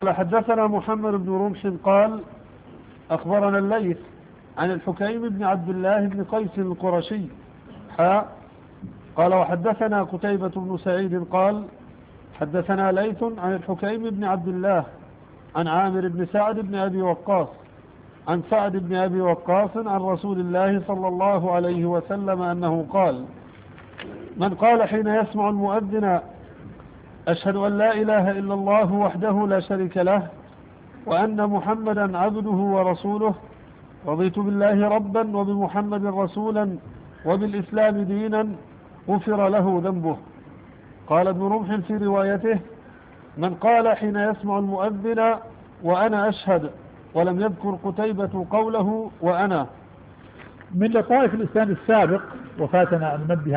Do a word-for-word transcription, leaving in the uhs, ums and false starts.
حدثنا محمد بن رمح قال أخبرنا الليث عن الحكيم بن عبد الله بن قيس القرشي حاء قال وحدثنا قتيبة بن سعيد قال حدثنا ليث عن الحكيم بن عبد الله عن عامر بن سعد بن أبي وقاص عن سعد بن أبي وقاص عن رسول الله صلى الله عليه وسلم أنه قال من قال حين يسمع المؤذن أشهد أن لا إله إلا الله وحده لا شريك له وأن محمدا عبده ورسوله رضيت بالله ربا وبمحمد رسولا وبالإسلام دينا غفر له ذنبه. قال ابن رمح في روايته من قال حين يسمع المؤذن وأنا أشهد، ولم يذكر قتيبة قوله وأنا. من لطائف الإسلام السابق وفاتنا أن ننبه